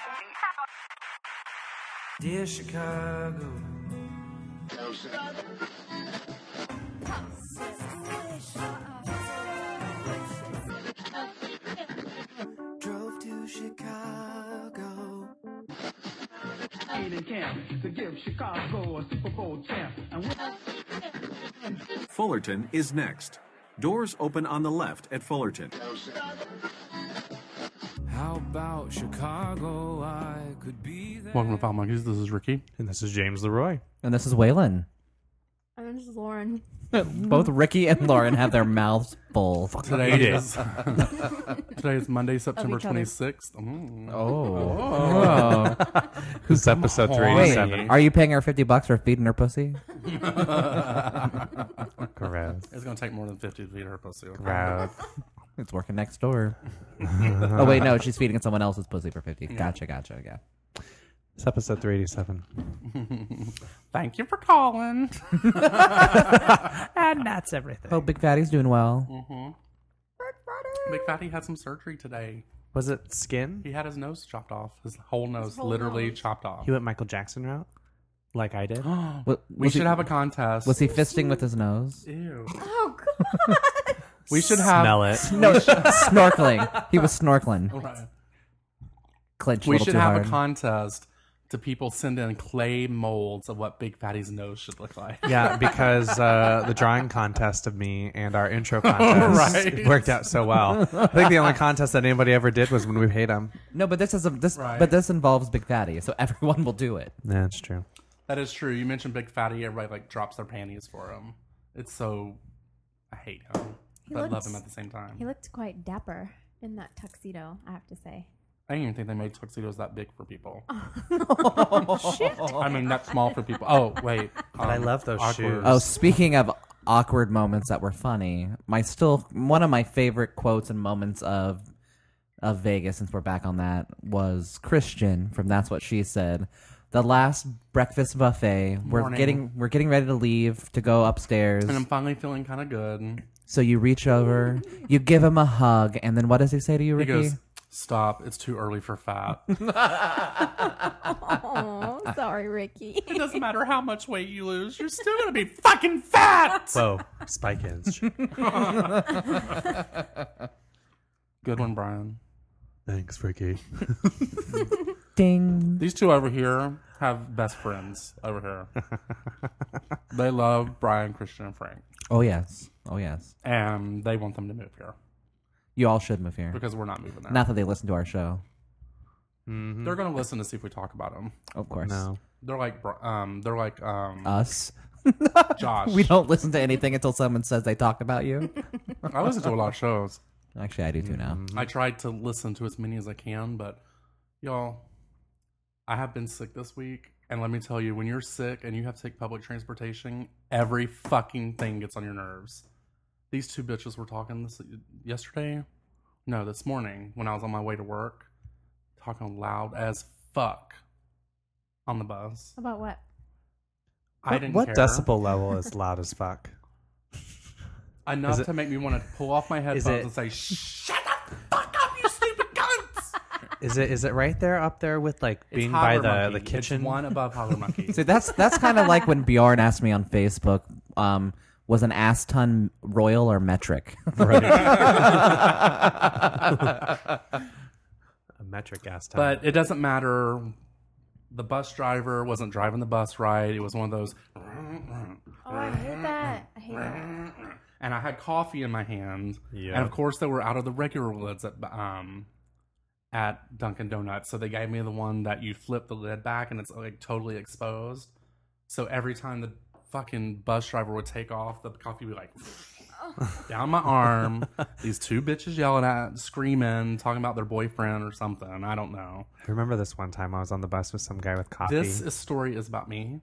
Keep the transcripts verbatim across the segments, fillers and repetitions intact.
Dear Chicago. Drove to Chicago. In camp to give Chicago a Super Bowl champ. Fullerton is next. Doors open on the left at Fullerton. How about Chicago? I could be there. Welcome to Foul Monkeys. This is Ricky. And this is James Leroy. And this is Waylon. And this is Lauren. Both Ricky and Lauren have their mouths full. Today is today is Monday, September each other. twenty-sixth. Mm. Oh. This is episode three Wait, eighty-seven. are you paying her fifty bucks for feeding her pussy? Gross. It's gonna take more than fifty to feed her pussy. Gross. It's working next door. Oh, wait, no, she's feeding someone else's pussy for fifty. Gotcha, gotcha, yeah. It's episode three eighty-seven. Thank you for calling. And that's everything. Hope Big Fatty's doing well. Mm-hmm. Big Fatty had some surgery today. Was it skin? He had his nose chopped off. His whole nose, whole literally nose. chopped off. He went Michael Jackson route? Like I did? What, we was should he, have a contest. Was he fisting with his nose? Ew. Oh, God. We should have. Smell it. No, snorkeling. He was snorkeling. Right. Clenched a We little should too have hard. a contest to people send in clay molds of what Big Fatty's nose should look like. Yeah, because uh, the drawing contest of me and our intro contest Right. worked out so well. I think the only contest that anybody ever did was when we paid him. No, but this is a, this, Right. but this involves Big Fatty, so everyone will do it. Yeah, that's true. That is true. You mentioned Big Fatty. Everybody like drops their panties for him. It's so. I hate him, He but love looks- him at the same time. He looked quite dapper in that tuxedo, I have to say. I didn't even think they made tuxedos that big for people. Oh, shit. I mean, that small for people. Oh, wait. But I love those shoes. Oh, speaking of awkward moments that were funny, my still one of my favorite quotes and moments of of Vegas, since we're back on that, was Christian from That's What She Said. The last breakfast buffet. We're Morning. getting we're getting ready to leave to go upstairs. And I'm finally feeling kind of good. So you reach over, you give him a hug, and then what does he say to you, He Ricky? goes, "Stop. It's too early for fat." Oh, sorry, Ricky. It doesn't matter how much weight you lose. You're still going to be fucking fat. Whoa, Spike Ins. Good one, Brian. Thanks, Ricky. Ding. These two over here have best friends over here. They love Brian, Christian, and Frank. Oh yes. Oh yes. And they want them to move here You all should move here. because we're not moving there. Not that they listen to our show. Mm-hmm. They're going to listen to see if we talk about them. Of course. No. They're like, Bri- um, they're like, um, Us. Josh. We don't listen to anything until someone says they talked about you. I listen to a lot of shows. Actually, I do too now. I tried to listen to as many as I can, but y'all, I have been sick this week. And let me tell you, when you're sick and you have to take public transportation, every fucking thing gets on your nerves. These two bitches were talking this yesterday. No, this morning when I was on my way to work, talking loud as fuck on the bus. About what? I didn't What care. decibel level is loud as fuck? Enough Is it- to make me want to pull off my headphones it- and say, "Shut the fuck up, you stupid cunts!" Is it is it right there up there with like It's being by Holler the, Monkey. the kitchen? It's one above Holler Monkey. See, that's that's kind of like when Bjorn asked me on Facebook, um, was an ass ton royal or metric? A metric gas time. But it doesn't matter. The bus driver wasn't driving the bus right. It was one of those. Oh, I hate that. I hate that. And I had coffee in my hand. Yeah. And of course, they were out of the regular lids at um at Dunkin' Donuts. So they gave me the one that you flip the lid back and it's like totally exposed. So every time the fucking bus driver would take off, the coffee would be like down my arm. These two bitches yelling at, screaming, talking about their boyfriend or something. I don't know. I remember this one time I was on the bus with some guy with coffee. This is- story is about me.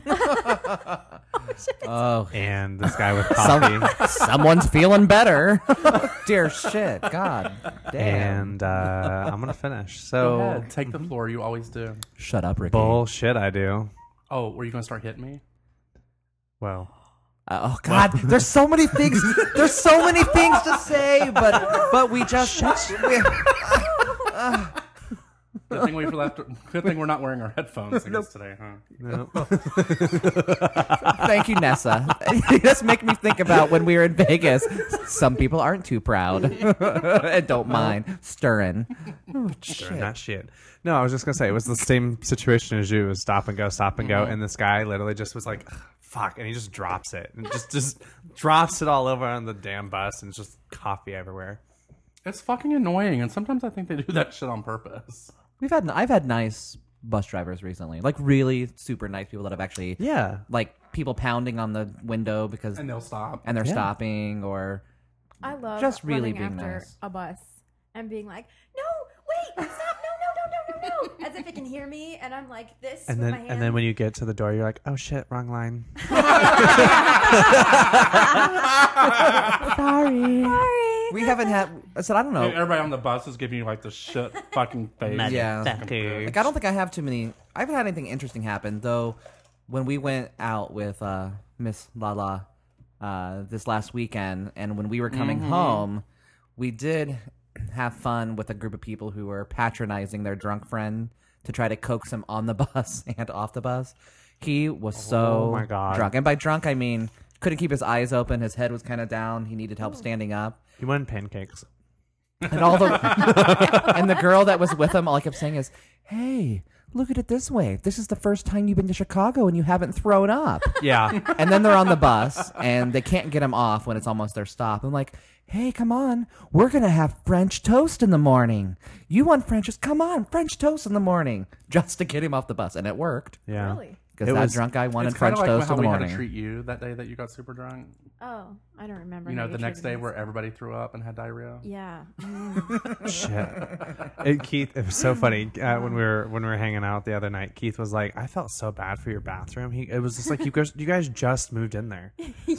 Oh, and this guy with coffee. someone's feeling better. Dear shit, God damn. And uh, I'm going to finish. Go So, ahead. Take the floor. You always do. Shut up, Ricky. bullshit I do. Oh, were you going to start hitting me? Well, Uh, oh God, there's so many things. There's so many things to say, but but we just we, This Good thing we left. Good thing we're not wearing our headphones I guess, today, huh? No. Thank you, Nessa. You just make me think about when we were in Vegas. Some people aren't too proud and don't mind stirring. Oh, Sure, not shit. No, I was just gonna say it was the same situation as you. It was stop and go, stop and go, and this guy literally just was like, "Ugh, "Fuck," and he just drops it, and just just drops it all over on the damn bus, and just coffee everywhere. It's fucking annoying, and sometimes I think they do that shit on purpose. We've had I've had nice bus drivers recently, like really super nice people that have actually Yeah, like people pounding on the window because And they'll stop. and they're Yeah. stopping or I love Just really running being after nice. a bus and being like, no, wait, stop, no, no, no, no, no, no, as if it can hear me, and I'm like this and with then my hands. and then when you get to the door, you're like, "Oh shit, wrong line." sorry. Sorry. We haven't had. I said I don't know. Everybody on the bus is giving you like the shit fucking face. Yeah. Fucker. Like I don't think I have too many. I haven't had anything interesting happen though. When we went out with uh, Miss Lala uh, this last weekend, and when we were coming home, we did have fun with a group of people who were patronizing their drunk friend to try to coax him on the bus and off the bus. He was so Oh, my God. drunk, and by drunk I mean couldn't keep his eyes open. His head was kind of down. He needed help standing up. He wanted pancakes. And all the and the girl that was with him, all I kept saying is, "Hey, look at it this way. This is the first time you've been to Chicago and you haven't thrown up." Yeah, And then they're on the bus and they can't get him off when it's almost their stop. I'm like, "Hey, come on, we're gonna have French toast in the morning. You want French toast? Come on, French toast in the morning," just to get him off the bus, and it worked yeah. Really? because It that was- drunk guy wanted It's kind French of like toast how in the we had morning. to treat you that day that you got super drunk. Oh, I don't remember. You how know, the next treated day me. where everybody threw up and had diarrhea. Yeah. Mm. Shit. It, Keith, it was so funny uh, when we were when we were hanging out the other night. Keith was like, "I felt so bad for your bathroom." He it was just like you guys you guys just moved in there.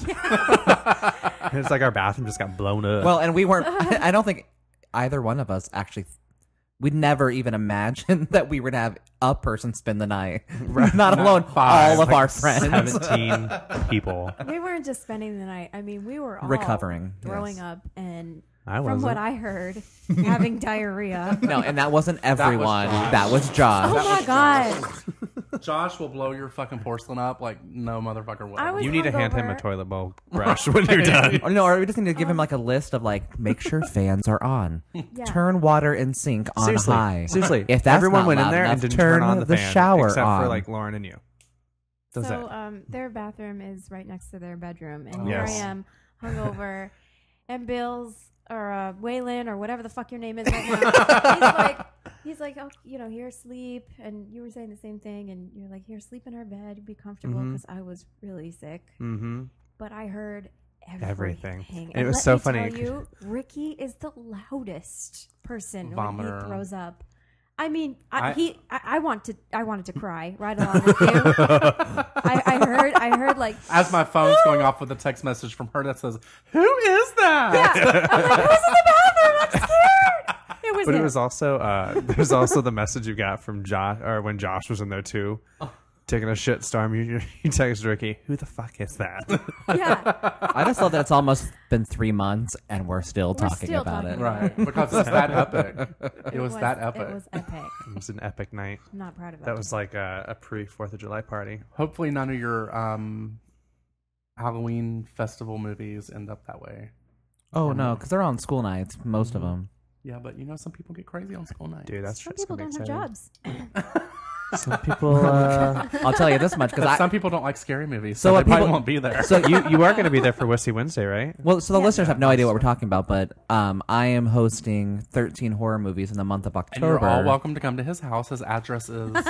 It's like our bathroom just got blown up. Well, and we weren't. I don't think either one of us actually. We'd never even imagined that we would have a person spend the night, not alone all of Like our friends. seventeen people. We weren't just spending the night. I mean, we were all Recovering, throwing yes. up, and I from wasn't. what I heard, having diarrhea. No, and that wasn't everyone. That was Josh. Oh my god! Josh will blow your fucking porcelain up like no motherfucker will. I was You need to hand him a hungover. toilet bowl brush when you're done. Or no, or we just need to give him like a list of like, make sure fans are on, Yeah. turn water in sink on Seriously, high. seriously. If that's everyone not went in loud there enough, and didn't turn turn on the, the fan, shower except on. for like Lauren and you. That's So it. um, their bathroom is right next to their bedroom, and Yes. here I am, hungover, and Bill's or uh, Waylon or whatever the fuck your name is right now. he's like, he's like, oh, you know, here, sleep, and you were saying the same thing, and you're like, here, sleep in our bed, be comfortable, Mhm. because I was really sick, Mm-hmm. but I heard Everything. everything. And it was let so me funny. Tell you, Ricky is the loudest person when Vomiter. he throws up. I mean, I, I- he. I, I want to. I wanted to cry right along with you. I, I heard. I heard like. As my phone's going off with a text message from her that says, "Who is that?" Yeah. I'm like, who's in the bathroom? I'm scared. It was. But him. it was also uh, there's also the message you got from Josh, or when Josh was in there too, taking a shit storm. You you text Ricky, "Who the fuck is that?" Yeah. I just love that it's almost been three months and we're still We're talking still about talking it. about Right, because it's that epic. It, was, that epic. It was epic. It was an epic night. I'm not proud of it. That was like a, a pre Fourth of July party. Hopefully, none of your um, Halloween festival movies end up that way. Oh no, because they're on school nights, most of them. Yeah, but you know, some people get crazy on school nights. Dude, that's Some shit's people gonna don't be have exciting. jobs. Some people. Uh, I'll tell you this much because But I. some people don't like scary movies, So so, what they probably people- won't be there. So You you are going to be there for Wissy Wednesday, right? Well, so the Yeah. listeners have no idea what we're talking about, but um, I am hosting thirteen horror movies in the month of and October. you're all welcome to come to his house. His address is Though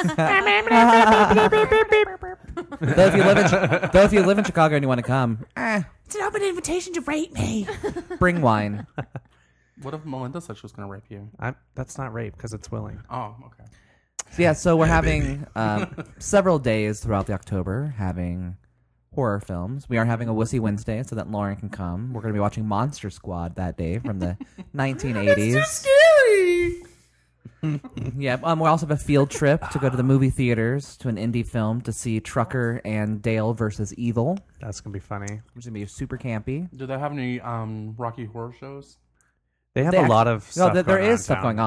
if you live in, though if you live in Chicago and you want to come, eh, it's an open invitation to rape me. Bring wine. what if Melinda said she was going to rape you? I, that's not rape because it's willing. Oh, okay. So yeah, so we're having um, several days throughout the October having horror films. We are having a Wussy Wednesday so that Lauren can come. We're going to be watching Monster Squad that day from the nineteen eighties. It's too scary. Yeah, um, we'll also have a field trip to go to the movie theaters to an indie film to see Trucker and Dale versus Evil, That's going to be funny. which is going to be super campy. Do they have any um, Rocky Horror shows? They have They a act- lot of No, stuff there, there going on is in stuff town. going on.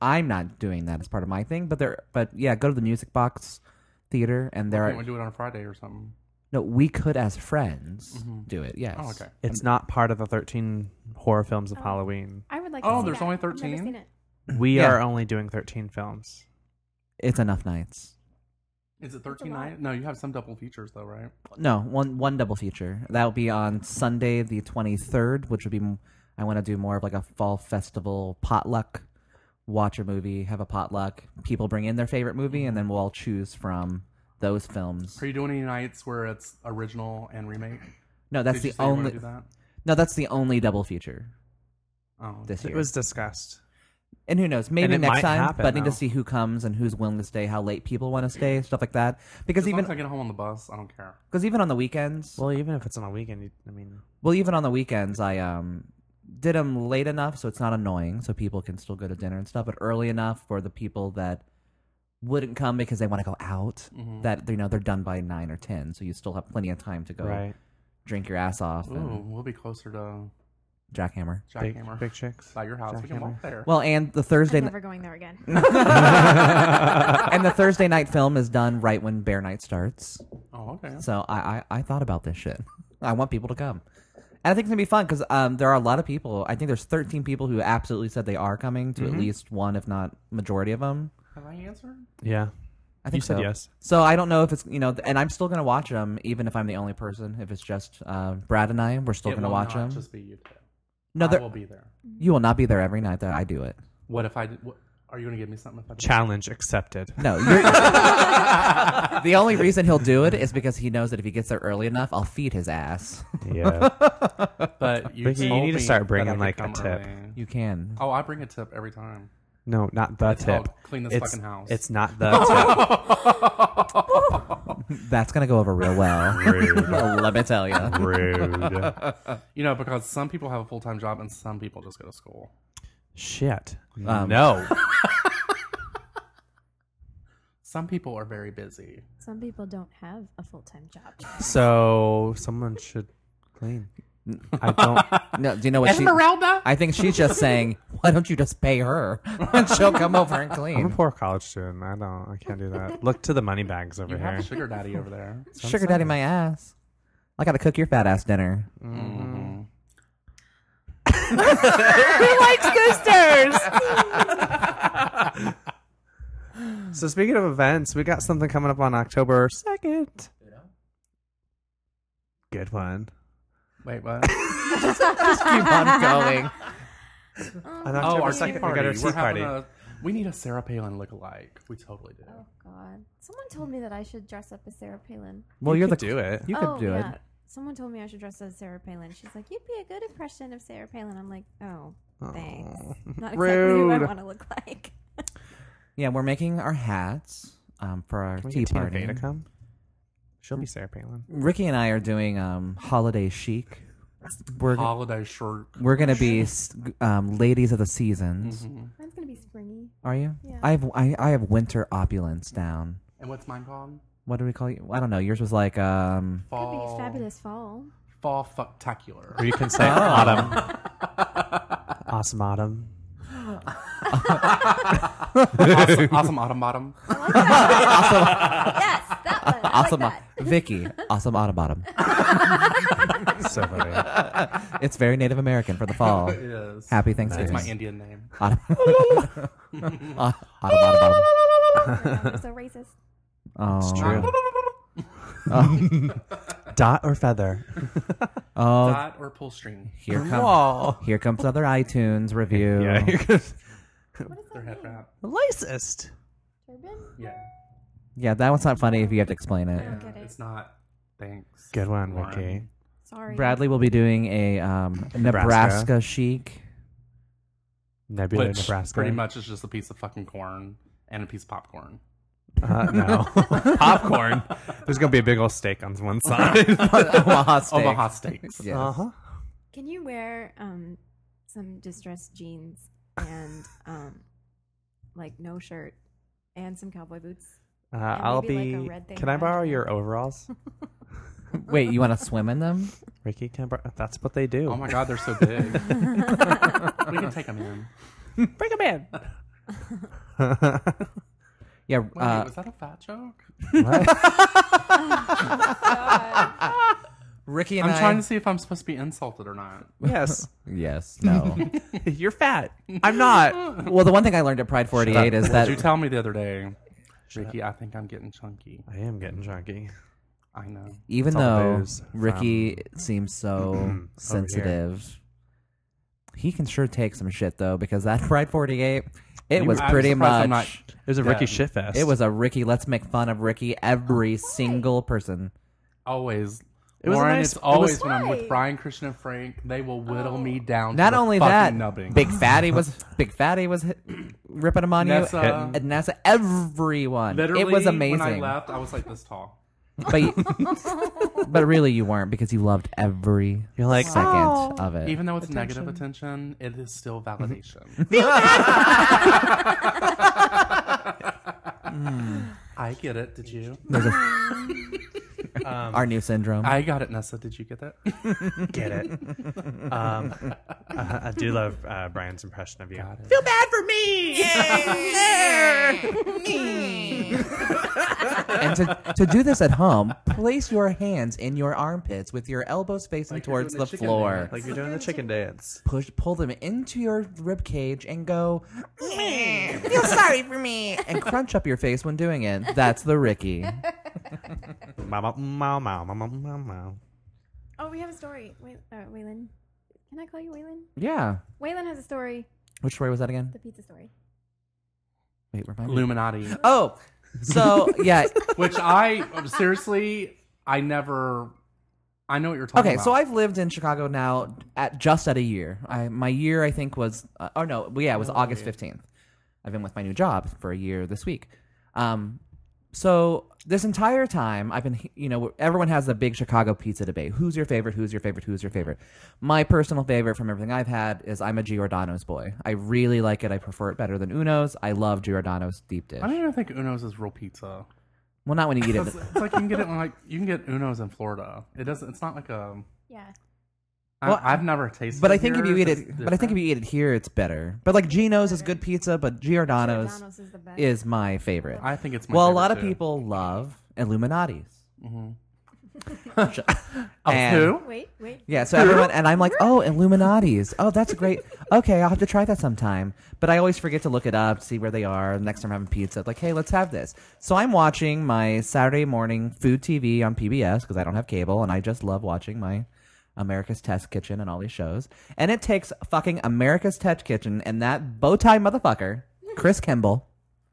I'm not doing that as part of my thing, but there. But yeah, go to the Music Box Theater, and there Why are can't we do it on a Friday or something? no. We could, as friends, Mm-hmm. do it. Yes. Oh, okay. It's not part of the thirteen horror films of Halloween. I would like. Oh, to see there's that. only I've never thirteen? seen it. We Yeah. are only doing thirteen films. It's enough nights. Is it thirteen lot. nights? No, you have some double features though, right? No, one one double feature. That will be on Sunday the twenty-third, which would be m- I want to do more of like a fall festival potluck. Watch a movie, have a potluck. People bring in their favorite movie, and then we'll all choose from those films. Are you doing any nights where it's original and remake? No, that's Did you the say you wanna only. do that? No, that's the only double feature Oh, this It year. was discussed. And who knows? Maybe And it next might time. happen, but need to though. see who comes and who's willing to stay, how late people want to stay, stuff like that. Because as long even as I get home on the bus, I don't care. because even on the weekends, Well, even if it's on a weekend, you, I mean, well, even on the weekends, I um did them late enough so it's not annoying, so people can still go to dinner and stuff, but early enough for the people that wouldn't come because they want to go out. Mm-hmm. That you know they're done by nine or ten, so you still have plenty of time to go right? drink your ass off Ooh, and we'll be closer to jackhammer. Big, Jackhammer. big chicks. By your house, we can Jackhammer. walk there. Well, and the Thursday I'm n- never going there again. and the Thursday night film is done right when Bear Night starts. Oh, okay. So I, I, I thought about this shit. I want people to come. And I think it's going to be fun because um, there are a lot of people. I think there's thirteen people who absolutely said they are coming to Mm-hmm. at least one, if not majority of them. Have I answered? Yeah. I think You said so. yes. So I don't know if it's, you know, and I'm still going to watch them even if I'm the only person. If it's just uh, Brad and I, we're still It going to will watch not them. just be you two. No, I there- will be there. you will not be there every night that I do it. What if I did? What, are you going to give me something if I do? Challenge accepted. No, you're, the only reason he'll do it is because he knows that if he gets there early enough, I'll feed his ass. Yeah. But you, Ricky, you told need to me start that bringing, I could like, a come tip. early. You can. Oh, I bring a tip every time. No, not the It's tip. called clean this it's, fucking house. It's not the That's gonna go over real well. tip. Rude. Let me tell you. Rude. You know, because some people have a full time job and some people just go to school. Shit. Um, no. Some people are very busy. Some people don't have a full time job. So someone should clean. I don't. No, do you know what she? Esmeralda? I think she's just saying, "Why don't you just pay her and she'll come over and I'm a clean?" poor college student. I don't. I can't do that. Look to the money bags over You here. have a sugar daddy over there. Sugar daddy, my ass. I gotta cook your fat ass dinner. Mm-hmm. So speaking of events, we got something coming up on October second. Good one. Wait, what? Keep on going. On oh, October our second, tea we party. got our We're tea having party. a. We need a Sarah Palin look-alike. We totally do. Oh God! Someone told me that I should dress up as Sarah Palin. Well, You you're could the do it. You oh, could do yeah. it. Someone told me I should dress as Sarah Palin. She's like, "You'd be a good impression of Sarah Palin." I'm like, "Oh, thanks." Not exactly who I Rude. want to look like. Yeah, we're making our hats um, for our Can we tea get Tina party. Fey to come? She'll be Sarah Palin. Ricky and I are doing um, holiday chic. We're Holiday shirt. we're gonna be s- um, ladies of the seasons. Mm-hmm. Mine's gonna be springy. Are you? Yeah. I have I, I have winter opulence down. And what's mine called? What do we call you? I don't know. Yours was like um. Could Fall. be fabulous fall. Fall fucktacular. Or you can say autumn. Awesome autumn. awesome, awesome autumn bottom. Yes, that one. I Awesome, like that. Vicky. Awesome autumn bottom. So funny. It's very Native American for the fall. It is. Happy Thanksgiving. It's my Indian name. Autumn. Uh, autumn autumn bottom. You're so racist. Oh. It's true. Oh. Dot or feather? Oh. Dot or pull string. Here comes Whoa. here comes another iTunes review. Yeah, you're good. Their head wrap. Racist. Turban? Yeah. Yeah, that one's not funny if you have to explain it. don't get it. It's not. Thanks. Good one, Lauren. Vicky. Sorry. Bradley will be doing a um, Nebraska. Nebraska. chic. Nebula, Which Nebraska. pretty much is just a piece of fucking corn and a piece of popcorn. Uh, no. Popcorn. There's going to be a big old steak on one side. Omaha steak. Omaha steaks. Yes. Uh-huh. Can you wear um some distressed jeans and um like no shirt and some cowboy boots? Uh, And I'll maybe, like, be... a red thing Can I around borrow your your overalls? Wait, you want to swim in them? Ricky, can I borrow... That's what they do. Oh my god, they're so big. We can take them in. Bring them in. Yeah, Wait, uh, was that a fat joke? Ricky and I'm I. trying to see if I'm supposed to be insulted or not. Yes. Yes, no. You're fat. I'm not. Well, the one thing I learned at Pride forty-eight is that Did you tell me the other day, Ricky, I think I'm getting chunky. I am getting chunky. I know. even It's all the though booze Ricky seems so sensitive, he can sure take some shit though. Because that Pride forty-eight, it You- was I'm pretty surprised I'm much. not It was a Ricky dead. shitfest. It was a Ricky. Let's make fun of Ricky. Every single person. Always. It was a Lauren, nice- it's it always was- when I'm Why? with Brian, Christian, and Frank, they will whittle me down. Not to the only fucking that, nubbing. Big Fatty was Big Fatty was hit, ripping him on Nessa. you. And Nessa, everyone. Literally, it was amazing. When I left, I was like this tall. But you- but really, you weren't because you loved every You're like, second "Oh." of it. Even though it's negative attention, it is still validation. I get it. Did you? There's a- our new syndrome. I got it, Nessa. Did you get that? Get it. Um, uh, I do love uh, Brian's impression of you. Got it. Feel bad for me. And to, to do this at home, place your hands in your armpits with your elbows facing Like you're towards doing the the chicken floor. dance. Like you're doing the chicken dance. Push, pull them into your rib cage and go. Feel sorry for me, and crunch up your face when doing it. That's the Ricky. Mow, mow, mow, mow, mow, mow, mow. Oh, we have a story. Wait, uh, Waylon. Can I call you Waylon? Yeah. Waylon has a story. Which story was that again? The pizza story. Wait, remind me. Illuminati. Oh, so yeah. Which I seriously, I never. I know what you're talking Okay, about. so I've lived in Chicago now at just at a year. I my year I think was uh, oh no, well, yeah, it was August fifteenth. I've been with my new job for a year this week. Um, so this entire time I've been, you know, everyone has the big Chicago pizza debate. Who's your favorite? Who's your favorite? Who's your favorite? My personal favorite from everything I've had is I'm a Giordano's boy. I really like it. I prefer it better than Uno's. I love Giordano's deep dish. I don't even think Uno's is real pizza. Well, not when you eat it. It's, it's like you can get it in like you can get Uno's in Florida. It doesn't. It's not like a. Yeah. I, Well, I've never tasted. But I it think if here. you eat It's it, but I think if you eat it here, it's better. But like Gino's is good pizza, but Giordano's Giordano's is the best. is my favorite. I think it's my Well, a favorite lot of too. people love Illuminati's. Oh, And- who? Wait, wait. Yeah, so everyone, and I'm like, oh, Illuminati's. Oh, that's great. Okay, I'll have to try that sometime. But I always forget to look it up, see where they are. Next time I'm having pizza, like, hey, let's have this. So I'm watching my Saturday morning food T V on P B S because I don't have cable, and I just love watching my America's Test Kitchen and all these shows. And it takes fucking America's Test Kitchen and that bow tie motherfucker, Chris Kimball,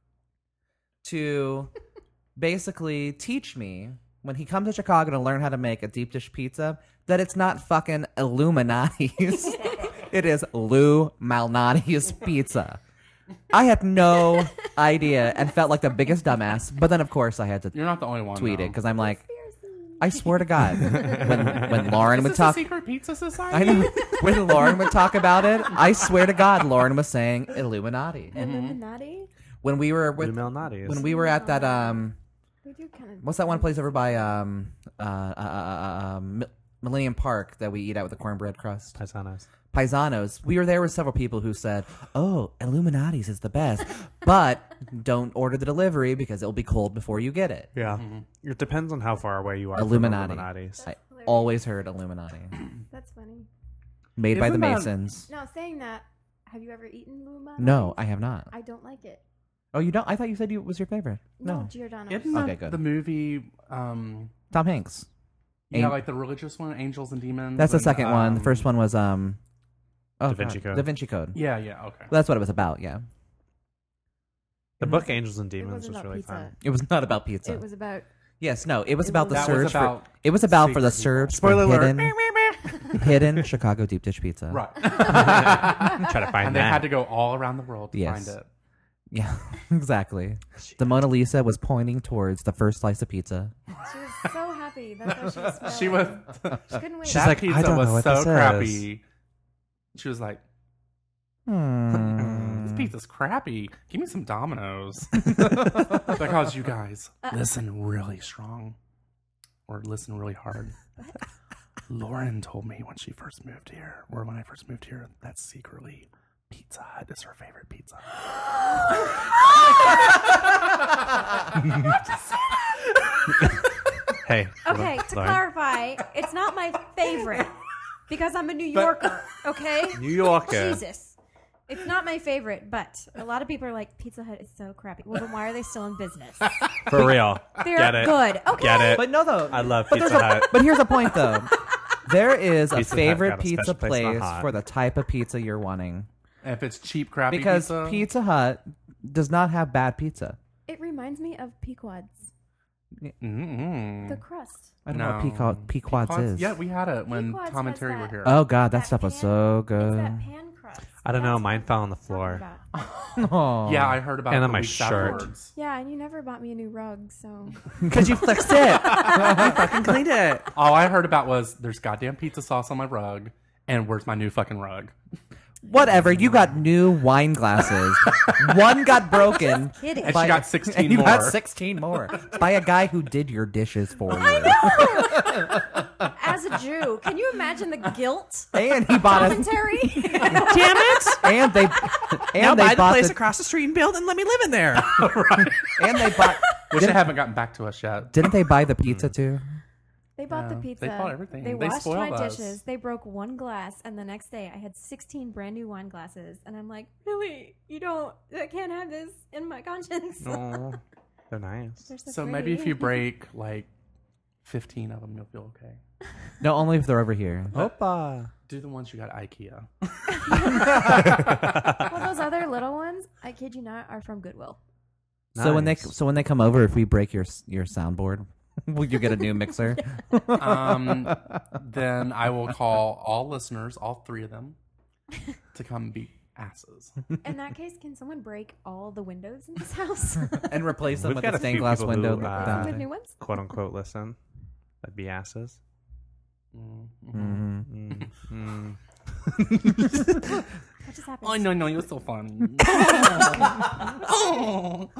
to basically teach me when he comes to Chicago to learn how to make a deep dish pizza that it's not fucking Illuminati's. It is Lou Malnati's pizza. I had no idea and felt like the biggest dumbass. But then, of course, I had to You're not the only one. tweet though. it because I'm like, I swear to God, when when Lauren Is would this talk, a secret pizza I society? know when Lauren would talk about it, I swear to God, Lauren was saying Illuminati. Illuminati? When we were Blue with, Malnati's. when we were at that um, We do kind of. what's that one place over by um uh, uh, uh, uh um, Millennium Park that we eat at with the cornbread crust? Paisanos. Paisanos. We were there with several people who said, "Oh, Illuminati's is the best, but don't order the delivery because it'll be cold before you get it." Yeah. It depends on how far away you are Illuminati. from Illuminati's. I always heard Illuminati, That's funny. made by the Isn't that- Masons. Now, saying that, have you ever eaten Illuminati? No, I have not. I don't like it. Oh, you don't? I thought you said you, it was your favorite. No, No, Giordano's. Isn't Okay, that good. the movie? Um, Tom Hanks. yeah, An- like the religious one, Angels and Demons. That's the and, second one. The um, first one was um, oh, Da Vinci God. Code. Da Vinci Code. Yeah, yeah, okay. That's what it was about. Yeah, The book Angels and It Demons wasn't was about really pizza. fun. it was not about pizza. It was about. yes, no, it was It about was- the That search was about for. It was about for the secret search Spoiler for alert. hidden, hidden Chicago deep dish pizza. Right. Try to find and they that. had to go all around the world to Yes. find it. Yeah, exactly. The Mona Lisa was pointing towards the first slice of pizza. She was so happy. That's how she was. She was. She couldn't wait. She's that like, pizza I don't was know what so this is. crappy. She was like, Hmm. "This pizza's crappy. Give me some Domino's." Because you guys listen really strong, or listen really hard. Lauren told me when she first moved here, or when I first moved here, that secretly P- Pizza Hut is her favorite pizza. Hey. Okay, to Lauren. clarify, it's not my favorite because I'm a New Yorker. Okay, New Yorker. Jesus, it's not my favorite. But a lot of people are like, Pizza Hut is so crappy. Well, then why are they still in business? For real. They're Get it. good. Okay, Get it. But no, though. I love but there's Pizza a- Hut. But here's the point, though. There is a Pizza Hut favorite got a pizza special place in the place hot. for the type of pizza you're wanting. If it's cheap, crappy Because pizza, Pizza Hut does not have bad pizza. It reminds me of Pequod's. Mm-mm. The crust. I don't know what No. Pequod, Pequod's Pequod's- is. Yeah, we had it when Pequod's Tom and has Terry that- were here. Oh, God, that That stuff was pan- so It's good. that pan crust. I don't know. That's Mine what fell on the I'm talking floor. about. Oh. Yeah, I heard about And it on the my weeks shirt. afterwards. Yeah, and you never bought me a new rug, so Because you fixed it. You fucking cleaned it. All I heard about was there's goddamn pizza sauce on my rug, and where's my new fucking rug? Whatever, you got new wine glasses. One got broken. kidding. And by- she got sixteen and you more. got sixteen more. By a guy who did your dishes for you. As a Jew, can you imagine the guilt And he bought a, commentary? Damn it. and they and Now they buy the bought place the, across the street and build and let me live in there. and they bought Which they haven't gotten back to us yet. didn't they buy the pizza too? They bought Yeah, the they pizza. bought everything. They, They washed spoiled my us. dishes. They broke one glass, and the next day I had sixteen brand new wine glasses. And I'm like, really? You don't? I can't have this in my conscience. Oh, they're nice. They're so So maybe if pretty. you break like fifteen of them, you'll feel okay. No, only if they're over here. Opa. Do the ones you got at IKEA. Well, those other little ones, I kid you not, are from Goodwill. So when they Nice. so when they come over, if we break your your soundboard, will you get a new mixer? Um, then I will call all listeners, all three of them, to come be asses. In that case, can someone break all the windows in this house? And replace them We've with got a a stained few glass people who, window. uh, down With there. new ones? Quote unquote listen. That'd be asses. Mm-hmm. Mhm. Mm, mm. What just happened? Oh, no, no, you're so funny. oh.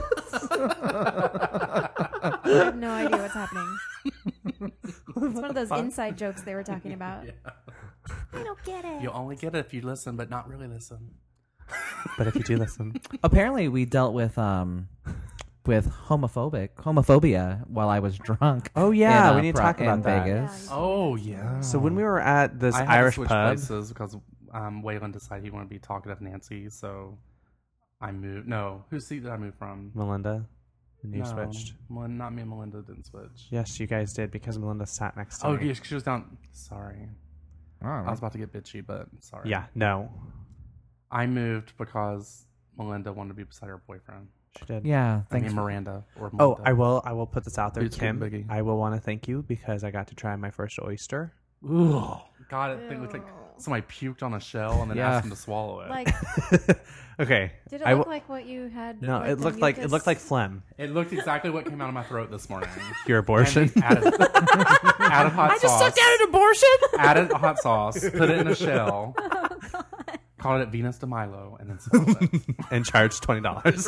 I have no idea what's happening. It's one of those inside jokes they were talking about. I don't get it. You'll only get it if you listen, but not really listen. But if you do listen, Apparently, we dealt with um with homophobic homophobia while I was drunk. Oh, yeah, in, uh, we need to Pro- talk about in that. Vegas. Oh, yeah. so when we were at this I had Irish to switch pub, places because um, Waylon decided he wanted to be talkative Nancy, so I moved. No, whose seat did I move from? Melinda, and you no, switched. Well, not me and Melinda didn't switch. Yes, you guys did because Melinda sat next to Oh, me. yeah, she was down. Sorry. I was about to get bitchy, but sorry. Yeah, no, I moved because Melinda wanted to be beside her boyfriend. she did. Yeah, I thanks. mean, Miranda. Or Oh, Melinda. I will. I will put this out there, Dude, Kim. Biggie. I will want to thank you because I got to try my first oyster. Ooh. God, it looked like somebody puked on a shell and then Yeah. asked them to swallow it. Like, Okay. did it I look w- like what you had? No, like it the looked like it mucus? looked like phlegm. it looked exactly what came out of my throat this morning. Your abortion. And added, added hot sauce. an abortion. Added hot sauce. Put it in a shell. Called it Venus de Milo, and then swallowed it. and charged twenty dollars.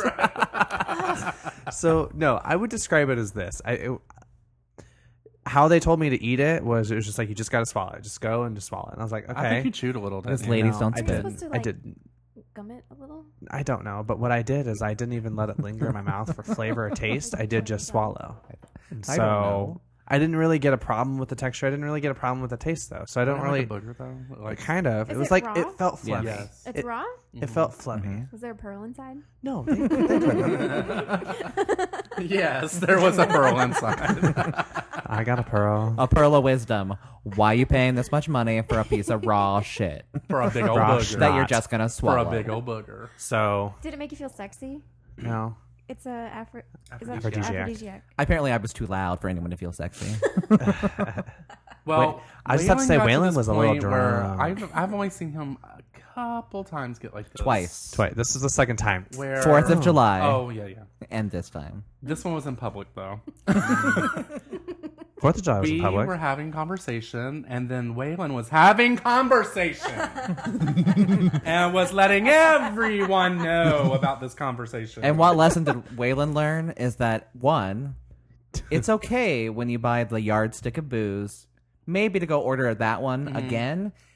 So no, I would describe it as this. I it, how they told me to eat it was it was just like you just got to swallow it, just go and just swallow it. And I was like, okay. I think you chewed a little. Those Didn't you? ladies No, don't I spit. You're didn't. supposed to, I like, didn't. Gum it a little. I don't know, but what I did is I didn't even let it linger in my mouth for flavor or taste. I did just swallow. And I so don't know. I didn't really get a problem with the texture. I didn't really get a problem with the taste though. So I don't Like really. a booger, though? Like, Kind of. Is it was it like raw? it felt phlegmy. Yes. It's It- raw. It felt phlegmy. Was there a pearl inside? No, they, they couldn't. Yes, there was a pearl inside. I got a pearl. A pearl of wisdom. Why are you paying this much money for a piece of raw shit For a big old Raw booger. that you're Not. just gonna For swallow? a big old booger. So Did it make you feel sexy? no. It's a Afro- is that Aphrodisiac. aphrodisiac. Apparently, I was too loud for anyone to feel sexy. Well, Wait, I just have to say got Waylon this was a little point where drunk. I've, I've only seen him a couple times get like this. Twice. Twice. This is the second time. Where Fourth of July. Oh yeah, yeah. And this time. This one was in public though. Fourth of July was We in public. were having conversation, and then Waylon was having conversation, and was letting everyone know about this conversation. And what lesson did Waylon learn is that, one, it's okay when you buy the yardstick of booze, maybe to go order that one Mm-hmm. again.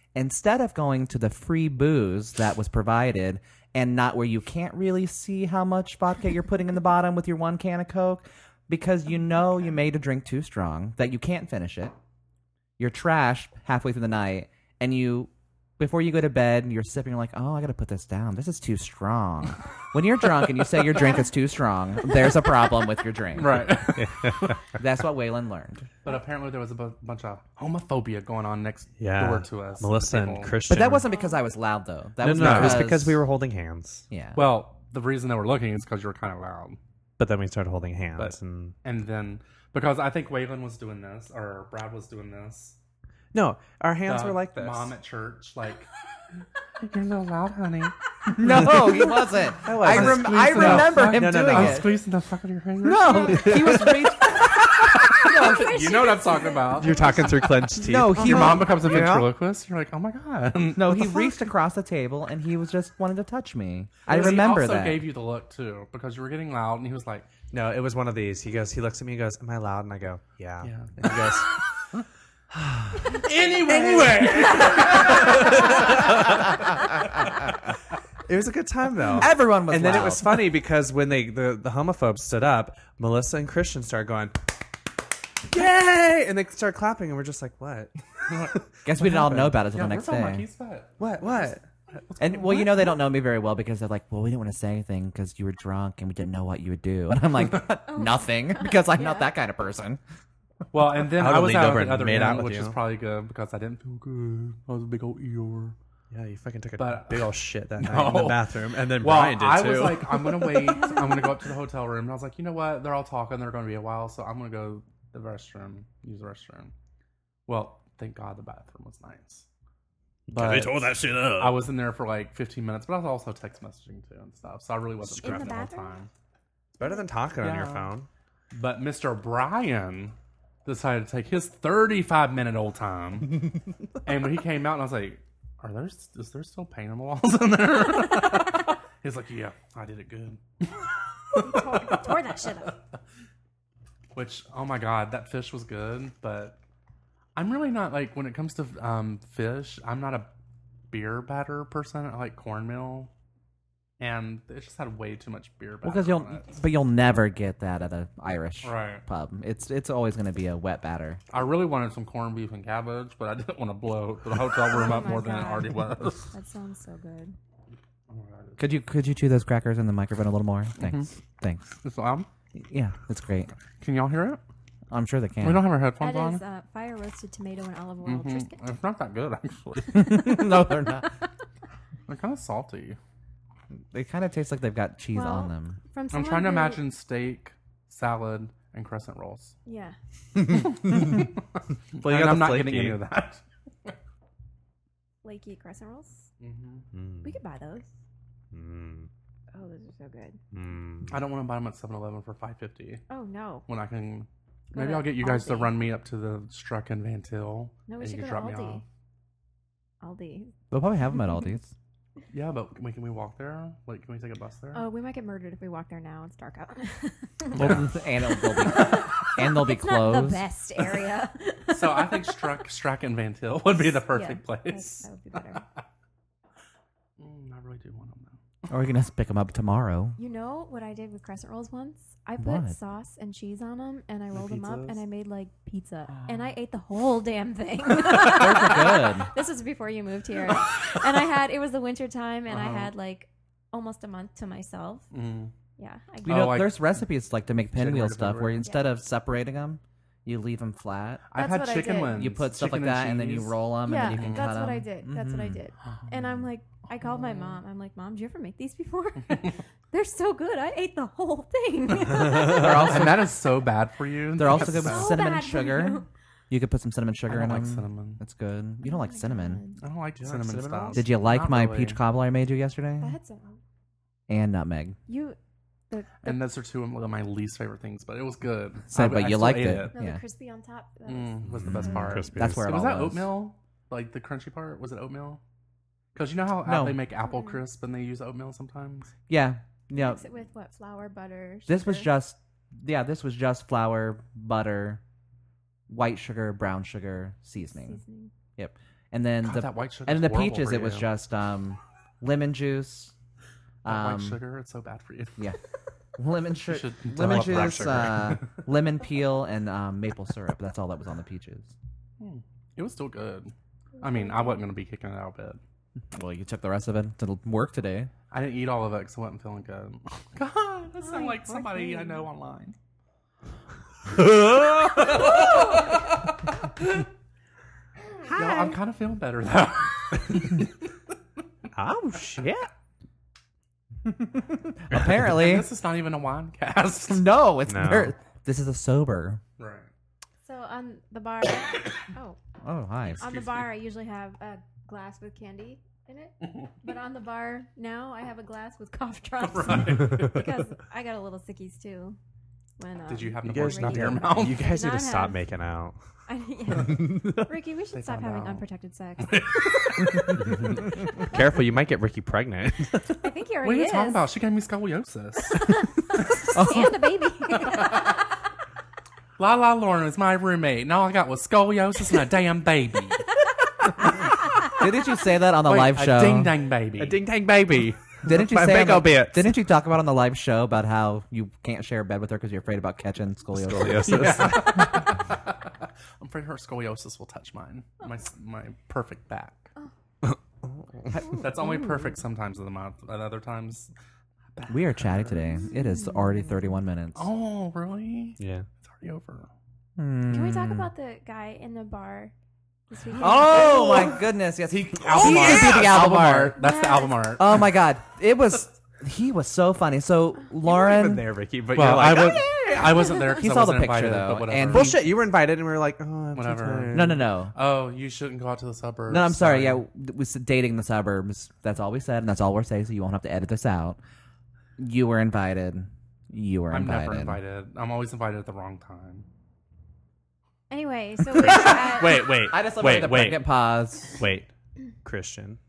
instead of going to the free booze that was provided and not where you can't really see how much vodka you're putting in the bottom with your one can of Coke, because you know you made a drink too strong, that you can't finish it. You're trashed halfway through the night, and you, before you go to bed, you're sipping, you're like, oh, I got to put this down. This is too strong. When you're drunk and you say your drink is too strong, there's a problem with your drink. Right. That's what Waylon learned. But apparently there was a bu- bunch of homophobia going on next Yeah. door to us. Melissa People- and Christian. But that wasn't because I was loud, though. That No, was no, because, it was because we were holding hands. Yeah. Well, the reason they were looking is because you were kind of loud. But then we started holding hands. But- and And then, because I think Waylon was doing this, or Brad was doing this. No, our hands The were like this. Mom at church, like, you're a little loud, honey. no, he wasn't. I, wasn't. rem- I remember him No, no, doing no. it. squeezing the fuck out of your hair. No, he was reach- You know what I'm talking about. You're talking through clenched teeth. No, he Your was- mom becomes a Yeah. ventriloquist. You're like, oh my god. No, What he the fuck? reached across the table and he was just wanted to touch me. I Because remember he also that. gave you the look too because you were getting loud, and he was like, No, it was one of these. He goes, he looks at me, he goes, am I loud? And I go, yeah. Yeah. And he goes, anyway. it was a good time though. Everyone was And then loud. it was funny because when they the, the homophobes stood up, Melissa and Christian started going, yay! And they started clapping, and we're just like, what? Guess we didn't all know about it until Yeah, the we're next from day. Monkey's Butt. What? What? And well, you know they don't know me very well because they're like, well, we didn't want to say anything because you were drunk and we didn't know what you would do. And I'm like, nothing, because I'm not that kind of person. Well, and then I would've I was leaned out over at and the other made end, out with which you. is probably good because I didn't feel good. I was a big old Eeyore. Yeah, you fucking took a But- big old shit that night in the No. bathroom, and then Well, Brian did I too. was like, I'm gonna wait. I'm gonna go up to the hotel room, and I was like, you know what? They're all talking. They're gonna be a while, so I'm gonna go to the restroom, use the restroom. Well, thank God the bathroom was nice. But they tore that shit up. I was in there for like fifteen minutes, but I was also text messaging too and stuff, so I really wasn't In the scrapping the whole bathroom? time. It's better than talking on your Yeah. phone. But Mister Brian decided to take his thirty-five minute old time, and when he came out, and I was like, "Are there? Is there still paint on the walls in there?" He's like, "Yeah, I did it good." tore, tore that shit up. Which, oh my god, that fish was good, but I'm really not like when it comes to um, fish. I'm not a beer batter person. I like cornmeal, and it just had way too much beer batter. Well, because you'll, on it. but you'll never get that at a Irish Right. pub. It's it's always going to be a wet batter. I really wanted some corned beef and cabbage, but I didn't want to blow the hotel room Oh up my more than it God. already was. That sounds so good. Could you could you chew those crackers in the microphone a little more? Thanks, thanks. It's loud. Yeah, it's great. Can y'all hear it? I'm sure they can. We don't have our headphones That on. is uh, fire roasted tomato and olive oil. Mhm. Triscuit. It's not that good, actually. no, they're not. They're kind of salty. They kind of taste like they've got cheese Well, on them. From I'm someone trying to who- imagine steak, salad, and crescent rolls. Yeah. Well, you And got I'm the not flaky. getting any of that. Flaky crescent rolls. Mm-hmm. Mm, We could buy those. mm, Oh, those are so good. mm. I don't want to buy them at seven eleven for five fifty Oh no. when I can. Go Maybe to I'll get you guys to Aldi. run me up to the Struck and Van Til. No, we and should you go can to drop me off. Aldi. Aldi. They'll probably have them at Aldi's. Yeah, but can we, can we walk there? Like, can we take a bus there? Oh, we might get murdered if we walk there now. It's dark out. Well, and it'll be and they'll be it's not closed. the best area. So I think Struck, Struck and Van Til would be the perfect Yeah, place. That, that would be better. Mm, I really do want them though. Or we can just pick them up tomorrow. You know what I did with crescent rolls once? I put What? sauce and cheese on them, and I rolled them up, pizzas? and I made like pizza, and I ate the whole damn thing. Those are good. This was before you moved here, and I had it was the winter time, and Uh-huh. I had like almost a month to myself. Mm. Yeah, I You Oh, know, like there's recipes like to make January pinwheel to stuff where February. instead of separating them, you leave them flat. I've That's had what I chicken did. wings. You put stuff chicken like that, and then you cheese. roll them, yeah, and then you can that's cut what I them. did. That's what I did. And I'm like, I called my mom. I'm like, Mom, did you ever make these before? They're so good. I ate the whole thing. They're also, and that is so bad for you. They're also good That's with bad. So cinnamon bad and for sugar. you. You could put some cinnamon I sugar don't in like them. cinnamon. That's good. You don't like cinnamon. I don't like you like cinnamon cinnamon stuff. rolls? Did you like Not my really. peach cobbler I made you yesterday? That's a, And nutmeg. you. The, the, And those are two of my least favorite things, but it was good. So, I- but I you still liked ate it. no, Yeah. the crispy on top. That Mm, was the was best good. part. Crispy. That's where it was all that was. oatmeal? Like the crunchy part? Was it oatmeal? Because you know how No. they make apple crisp and they use oatmeal sometimes? Yeah. Yeah. Mix it with what? Flour, butter. This was sugar? just, yeah, this was just flour, butter, white sugar, brown sugar, seasoning. Seasoning. Yep. And then God, the that white sugar's and then the horrible peaches, for it was you. just um, lemon juice. That Um, white sugar, it's so bad for you. yeah, lemon sugar, should lemon develop black juice, sugar. uh, lemon peel, and um, maple syrup. That's all that was on the peaches. It was still good. I mean, I wasn't going to be kicking it out of bed. Well, you took the rest of it to work today. I didn't eat all of it because I wasn't feeling good. Oh, God, that sounds like somebody I know online. Yo, I'm kind of feeling better though. Oh shit! Apparently, This is not even a wine cast. no, it's No. very- this is a sober. Right. So on the bar, oh, Oh, hi. on the bar, I usually have a glass with candy in it. But on the bar now, I have a glass with cough drops because I got a little sickies too. When um, Did you have You the guys, horse need in to- your mouth? you guys need Not to stop have- making out. I, yeah. Ricky, we should They stop found having out. unprotected sex. Careful, you might get Ricky pregnant. I think he already What are you is. talking about? She gave me scoliosis. And a baby. La La Lauren is my roommate, and all I got was scoliosis and a damn baby. Didn't you say that on the Wait, live a show? ding dang baby. A ding dang baby. Didn't you My say on Beko the, bits. Didn't you talk about on the live show about how you can't share a bed with her because you're afraid about catching scoliosis? Scoliosis. I'm afraid her scoliosis will touch mine. My my perfect back. That's only perfect sometimes of the month. At other times, We are chatting today. It is already thirty-one minutes. oh really? Yeah. It's already over. Can we talk about the guy in the bar this weekend? Oh my goodness! Yes, he, he Album is art. the album art. That's the Yes. album art. Oh my god, it was. He was so funny. So Even Lauren, there, Ricky, but well, you're like, I, oh, was, yeah, yeah, yeah. I wasn't there He because I saw the wasn't picture, invited, though, but whatever. and- Bullshit, you were invited, and we were like, oh, I'm too Whatever. tired. no, no, no, Oh, you shouldn't go out to the suburbs. no. I'm sorry. Yeah, we said dating the suburbs. That's all we said, and that's all we're saying. So you won't have to edit this out. You were invited. You were I'm invited. never invited. I'm always invited at the wrong time. Anyway, so we were at, Wait, wait. I just love wait, the wait, pregnant pause. wait. Christian.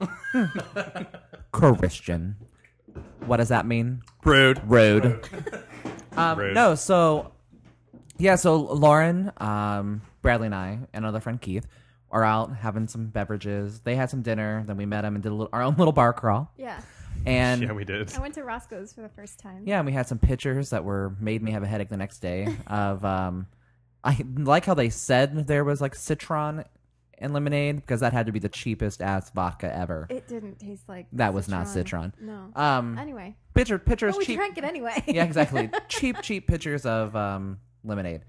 Christian. What does that mean? Rude. Rude. um, Rude. No, so yeah, so Lauren, um, Bradley, and I, and another friend Keith, are out having some beverages. They had some dinner. Then we met them and did a little, our own little bar crawl. yeah, And Yeah, we did. I went to Roscoe's for the first time. yeah, and we had some pictures that were made me have a headache the next day. Of um, I like how they said there was like citron and lemonade because that had to be the cheapest ass vodka ever. It didn't taste like That was not citron. No. Um, Anyway, picture pictures but we cheap. drank it anyway. Yeah, exactly. cheap, cheap pictures of um, lemonade.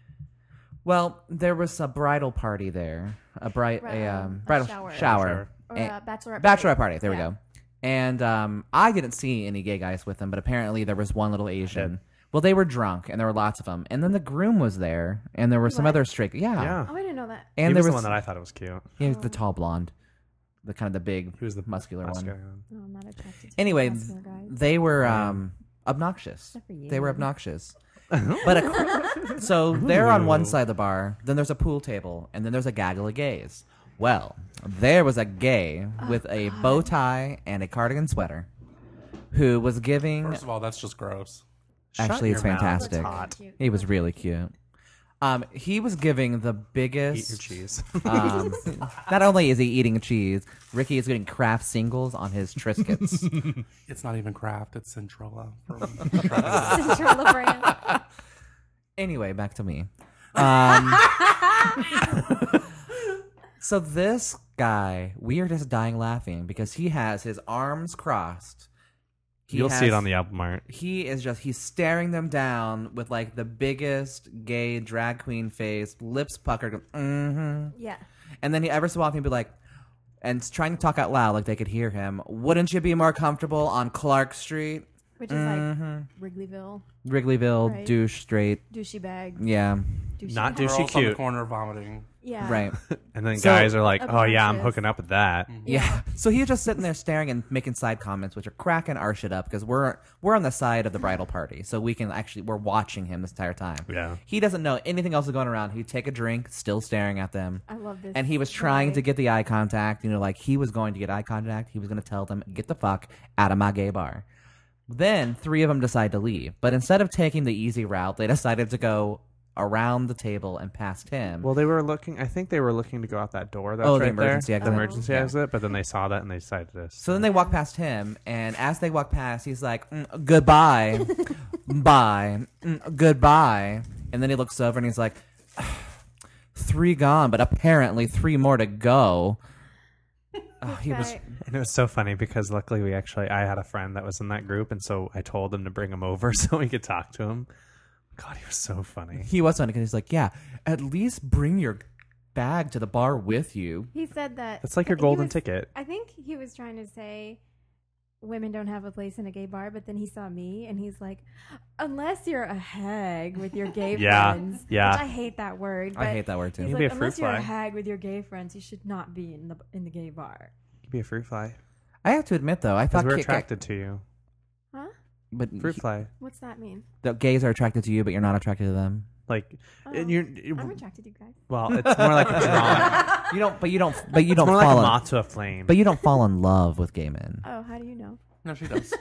Well, there was a bridal party there, a bright, Right, a um, um, a bridal shower. shower, Or And- a bachelorette bachelorette party. There Yeah. we go. And um, I didn't see any gay guys with them, but apparently there was one little Asian. Well, they were drunk, and there were lots of them. And then the groom was there, and there were some What? other straight. Yeah, Yeah. Oh, I didn't know that. and he there was, was, the one that I thought it was cute. he was the tall blonde, the kind of the big, Who's the muscular muscular one. No, I'm not attracted to Anyway, muscular guys. they were um, obnoxious. Except for you. They were obnoxious. But a, so they're on one side of the bar. Then there's a pool table, and then there's a gaggle of gays. Well, there was a gay with a bow tie and a cardigan sweater, who was giving. First of all, that's just gross. Actually, Shut it's your mouth. fantastic. That's hot. Cute. He was really cute. Um, he was giving the Eat biggest. your cheese. Um, not only is he eating cheese, Ricky is getting Kraft singles on his Triscuits. It's not even Kraft. It's Centrola. From Cinderella brand. Anyway, back to me. Um, so this guy, we are just dying laughing because he has his arms crossed. He You'll see it has- on the album art. He is just, he's staring them down with like the biggest gay drag queen face, lips puckered, mm-hmm. Yeah. And then he ever so often he'd be like, and trying to talk out loud like they could hear him, wouldn't you be more comfortable on Clark Street? Which is like Wrigleyville, Wrigleyville, Right. douche straight. douchey bag. Yeah, Douchey Not bag. douchey Girls on the cute. corner vomiting. Yeah. right. And then So- guys are like, oh, yeah, I'm Obnoxious. hooking up with that. Yeah. So he was just sitting there staring and making side comments, which are cracking our shit up because we're we're on the side of the bridal party, so we can actually we're watching him this entire time. Yeah. He doesn't know anything else is going around. He'd take a drink, still staring at them. I love this. And he was trying guy. to get the eye contact. You know, like he was going to get eye contact. He was going to tell them, "Get the fuck out of my gay bar." Then three of them decide to leave, but instead of taking the easy route, they decided to go around the table and past him. Well, they were looking. I think they were looking to go out that door. That's Oh, the right emergency there, exit? the Oh. emergency Yeah. exit. But then they saw that and they decided to. So then they walk past him, and as they walk past, he's like, mm, "Goodbye, bye, mm, goodbye." And then he looks over and he's like, three gone, but apparently three more to go. Oh, he was. Right. And it was so funny because luckily we actually I had a friend that was in that group, and so I told him to bring him over so we could talk to him. God, he was so funny. He was funny because he's like, "Yeah, at least bring your bag to the bar with you." He said that. It's like your he golden was- ticket. I think he was trying to say women don't have a place in a gay bar, but then he saw me and he's like, unless you're a hag with your gay Yeah, friends. yeah. Which I hate that word. But I hate that word too. He's You like, can be a fruit unless you're a fly. hag with your gay friends, you should not be in the in the gay bar. Be a fruit fly I have to admit, though, I because thought we're Kit Kat- attracted to you. Huh? but Fruit he- fly, What's that mean? the gays are attracted to you, but you're not attracted to them. like Oh, and you're. I'm attracted to you guys. Well, it's more like a drawn. You don't, but you don't, but you It's don't more like fall a in, moth to a flame. but you don't fall in love with gay men. Oh, how do you know? No, she does.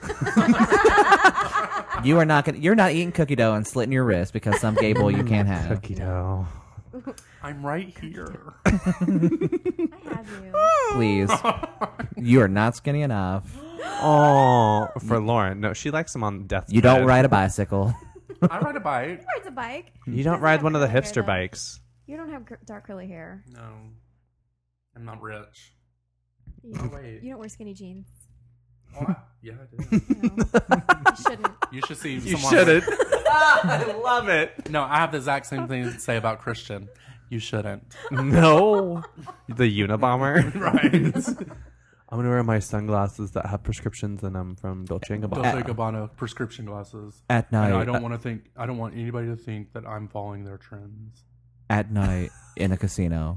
You are not gonna, you're not eating cookie dough and slitting your wrist because some gay boy you can't have. Cookie dough. I'm right here. I have you. Please, you are not skinny enough. Oh, for Lauren. No, she likes them on death. You don't bed. ride a bicycle. I ride a bike. He rides a bike. You don't doesn't ride have one of the curly hair, hipster though. bikes. You don't have cur- dark curly hair. No, I'm not rich. You, Oh, wait. you don't wear skinny jeans. Oh, I- yeah, I do. No. you shouldn't. You should see. You someone shouldn't. I love it. No, I have the exact same thing to say about Christian. You shouldn't. No, the Unabomber. Right. I'm gonna wear my sunglasses that have prescriptions in them from Dolce and Gabbana. Dolce Gabbana prescription glasses. At I, night, know, I don't want to think. I don't want anybody to think that I'm following their trends at night in a casino.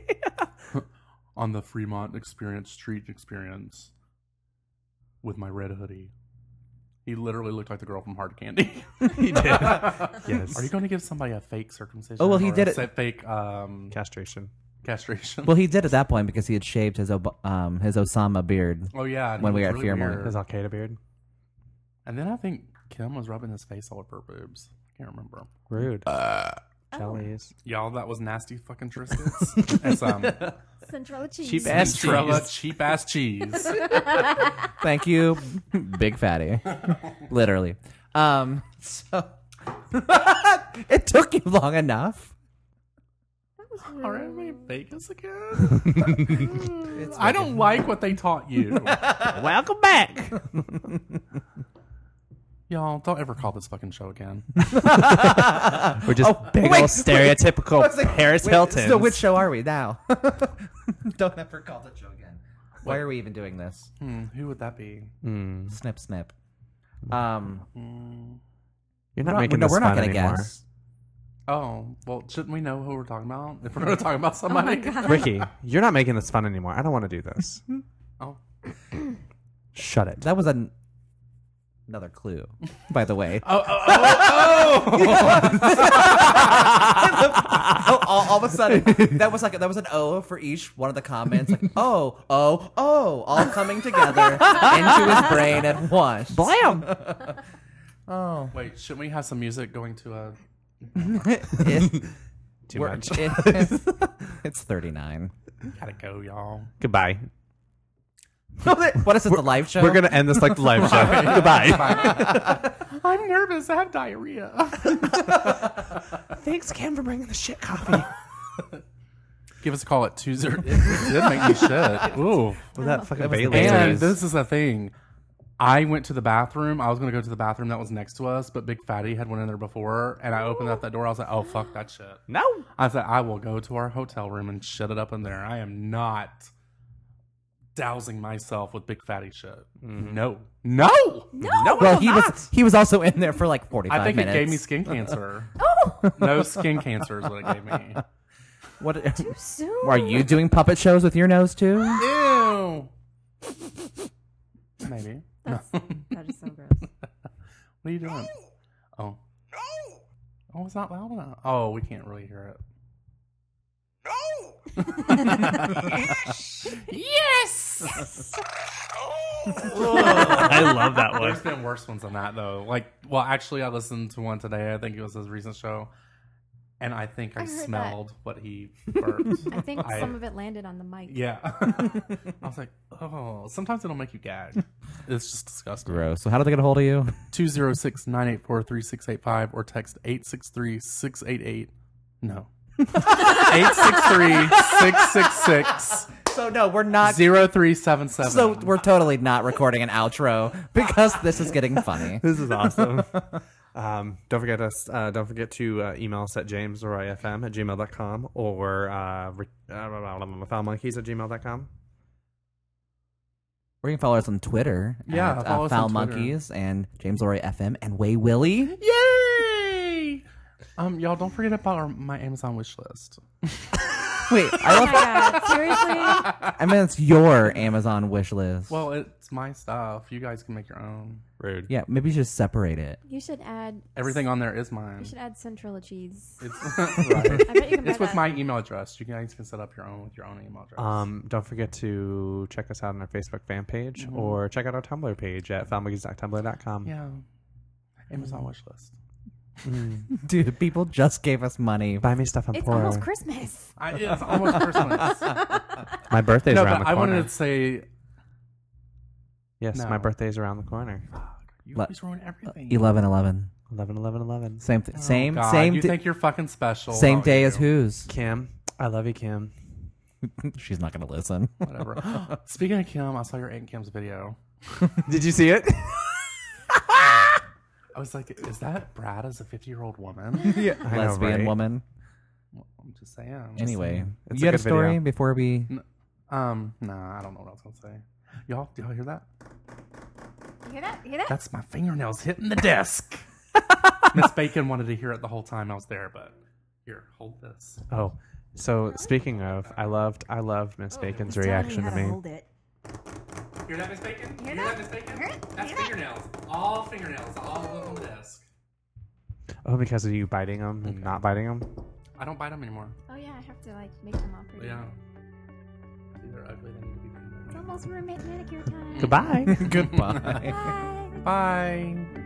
on the Fremont Experience Street Experience with my red hoodie. He literally looked like the girl from Hard Candy. He did. Yes. Are you going to give somebody a fake circumcision? Oh, well, he or did a it- sa- Fake um, Castration. castration. Well, he did at that point because he had shaved his Ob- um his Osama beard. oh yeah, and when it we was were at really Fearmont. weird. His Al Qaeda beard. And then I think Kim was rubbing his face all over her boobs. I can't remember. Rude. Oh. Jellies. Y'all, that was nasty fucking Triscuits. It's um, Centrella cheese. Cheap ass Cinderella cheese. cheap ass cheese. Thank you, big fatty. Literally. Um. So it took you long enough. Are we in Vegas again? I don't like what they taught you. Welcome back. Y'all, don't ever call this fucking show again. We're just big Oh, wait, old stereotypical What's it- Paris wait, Hilton. So which show are we now? Don't ever call the show again. Why are we even doing this? Hmm, who would that be? Snip, snip. Um, You're we're not making no, this we're not fun gonna anymore. guess. Oh, well, shouldn't we know who we're talking about? If we're going to talk about somebody. Ricky, you're not making this fun anymore. I don't want to do this. Oh. Shut it. That was an another clue, by the way. Oh, oh, oh, Oh, all, all of a sudden, that was like that was an O for each one of the comments. Like, oh, oh, oh, all coming together into his brain at once. Blam! Oh, Wait, shouldn't we have some music going to a... It- Too we're- much. it- it's thirty-nine. Gotta go, y'all. Goodbye. What is it? The live show? We're going to end this like the live show. Goodbye. I'm nervous. I have diarrhea. Thanks, Cam, for bringing the shit coffee. Give us a call at two zero. It did make me shit. Ooh. With that fucking That was Bailey. the And Baileys. this is the thing. I went to the bathroom. I was going to go to the bathroom that was next to us, but Big Fatty had went in there before, and I opened up that door. I was like, oh, fuck that shit. No. I said, I will go to our hotel room and shit it up in there. I am not dousing myself with Big Fatty shit. No. No! No. well, he was he was also in there for like forty-five I think minutes. it gave me skin cancer. Oh, No skin cancer is what it gave me. What too soon. are you doing? Puppet shows with your nose too? Ew. Maybe. That's, that is so gross. What are you doing? Oh. Oh, it's not loud enough. Oh, we can't really hear it. Yes! I love that one. There's been worse ones than that, though. Like, well, actually, I listened to one today. I think it was his recent show. and I think I, I heard that. smelled what he burped. I think I- some of it landed on the mic. Yeah. I was like, oh, sometimes it'll make you gag. It's just disgusting. Gross. So how do they get a hold of you? two oh six, nine eight four, three six eight five or text eight six three, six eight eight. No. eight six three, six six six, So no, we're not. zero three seven seven. So we're totally not recording an outro because this is getting funny. This is awesome. um, don't forget us. Uh, don't forget to uh, email us at jamesleroyfm at gmail dot com or uh, re- uh, foul monkeys at gmail dot com. Or you can follow us on Twitter. Yeah, at, follow uh, us Foul on Twitter. Monkeys and James Laurie F M and Way Willie. Yay! Um, y'all don't forget about our, my Amazon wish list. Wait, Oh I my love. god, seriously? I mean, it's your Amazon wish list. Well, it's my stuff. You guys can make your own. Rude. yeah, maybe you should separate it. You should add Everything on there is mine. You should add Centrilla cheese. It's right. I bet you can buy It's with that. my email address. You guys can set up your own with your own email address. Um, don't forget to check us out on our Facebook fan page or check out our Tumblr page at foul monkeys dot tumblr dot com. yeah. Amazon wish list. Dude, people just gave us money. Buy me stuff I'm It's poor. almost Christmas. I, it's almost Christmas. My birthday's no, around but the I corner. wanted to say, yes, No. my birthday's around the corner. you Le- always ruin everything. Eleven, eleven. eleven eleven eleven. Same, th- Oh, same, God, same, You di- think you're fucking special? same don't day you? as whose? Kim, I love you, Kim. She's not gonna listen. Whatever. Speaking of Kim, I saw your Aunt Kim's video. Did you see it? I was like, is that Brad as a fifty-year-old woman? Yeah, I know, Lesbian right? woman. Well, I'm just saying. Anyway, It's you a had a good story video. before we. Um, nah, I don't know what I was gonna say. Y'all, do y'all hear that? You hear that? You hear that? That's my fingernails hitting the desk. Miss Bacon wanted to hear it the whole time I was there, but here, hold this. Oh, so speaking of, I loved, I loved Miss Bacon's He's telling reaction you to how me. hold it. Hear that, Miss Bacon? Hear Hear that? that, Miss Bacon? Hear it? That's Hear that? fingernails. All fingernails. All of them on the desk. Oh, because of you biting them and not biting them. I don't bite them anymore. Oh yeah, I have to like make them all pretty. Yeah. They're ugly. They need to be It's cleaned. almost roommate manicure time. Goodbye. Goodbye. Bye. Bye.